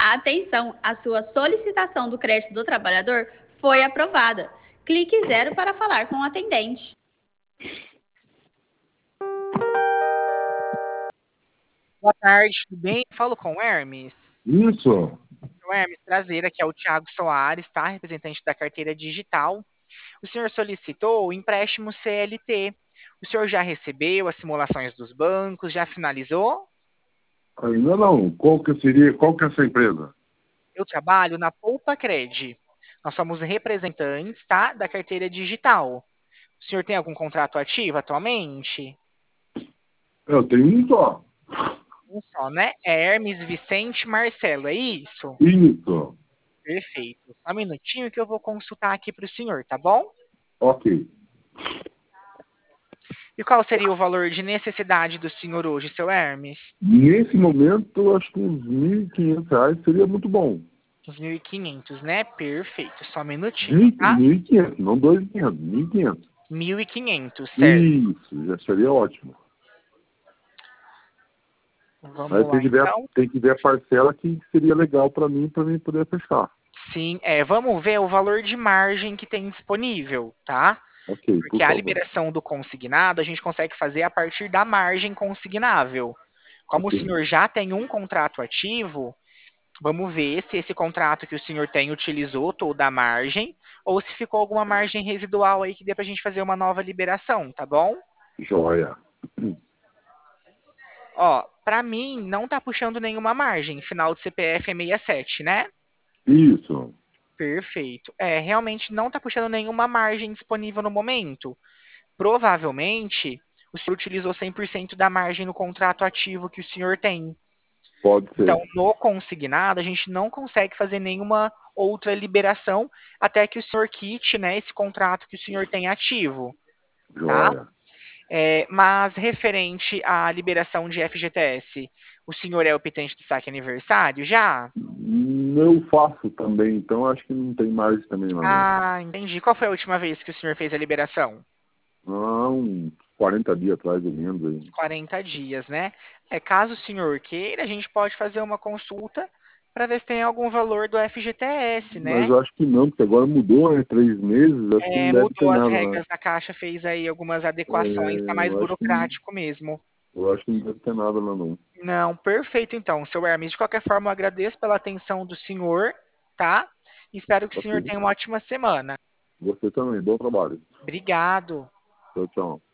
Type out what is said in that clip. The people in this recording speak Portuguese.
Atenção, a sua solicitação do crédito do trabalhador foi aprovada. Clique 0 para falar com o atendente. Boa tarde, tudo bem? Falo com o Hermes. Isso. O Hermes, prazer, aqui é o Thiago Soares, tá? Representante da carteira digital. O senhor solicitou o empréstimo CLT. O senhor já recebeu as simulações dos bancos? Já finalizou? Ainda não. Qual que é essa empresa? Eu trabalho na Poupa Cred. Nós somos representantes, tá? Da carteira digital. O senhor tem algum contrato ativo atualmente? Eu tenho um só. Um só, né? É Hermes Vicente Marcelo, é isso? Isso. Perfeito. Só um minutinho que eu vou consultar aqui para o senhor, tá bom? Ok. E qual seria o valor de necessidade do senhor hoje, seu Hermes? Nesse momento, acho que uns R$ 1.500 seria muito bom. Uns 1.500, né? Perfeito. Só um minutinho, tá? 1.500, não 2.500, 1.500. 1.500, certo. Isso, já seria ótimo. Vamos Mas lá, então. tem que ver a parcela que seria legal para mim poder fechar. Sim, vamos ver o valor de margem que tem disponível, tá? Ok, Porque por a favor. liberação do consignado a gente consegue fazer a partir da margem consignável. Como o Ok. senhor já tem um contrato ativo, vamos ver se esse contrato que o senhor tem utilizou toda a margem ou se ficou alguma margem residual aí que dê para a gente fazer uma nova liberação, tá bom? Joia. Ó, para mim não tá puxando nenhuma margem. Final de CPF é 67, né? Isso. Perfeito. Realmente não tá puxando nenhuma margem disponível no momento. Provavelmente o senhor utilizou 100% da margem no contrato ativo que o senhor tem. Pode Então, ser. no consignado, a gente não consegue fazer nenhuma outra liberação até que o senhor quite, né, esse contrato que o senhor tem ativo, tá? Joia. Mas referente à liberação de FGTS, o senhor é optante do saque aniversário já? Eu faço também, então acho que não tem mais também lá não. Ah, entendi. Qual foi a última vez que o senhor fez a liberação? Há uns 40 dias atrás, eu lembro aí. 40 dias, né? Caso o senhor queira, a gente pode fazer uma consulta para ver se tem algum valor do FGTS, Mas né? eu acho que não, porque agora mudou, né? 3 meses, acho que não deve ter Mudou as nada lá. regras, a Caixa fez aí algumas adequações, tá mais Eu acho que, burocrático mesmo. eu acho que não deve ter nada lá não. Não, perfeito então, seu Hermes. De qualquer forma, eu agradeço pela atenção do senhor, tá? Espero que o Ok. senhor tenha uma ótima semana. Você também, bom trabalho. Obrigado. Tchau, tchau.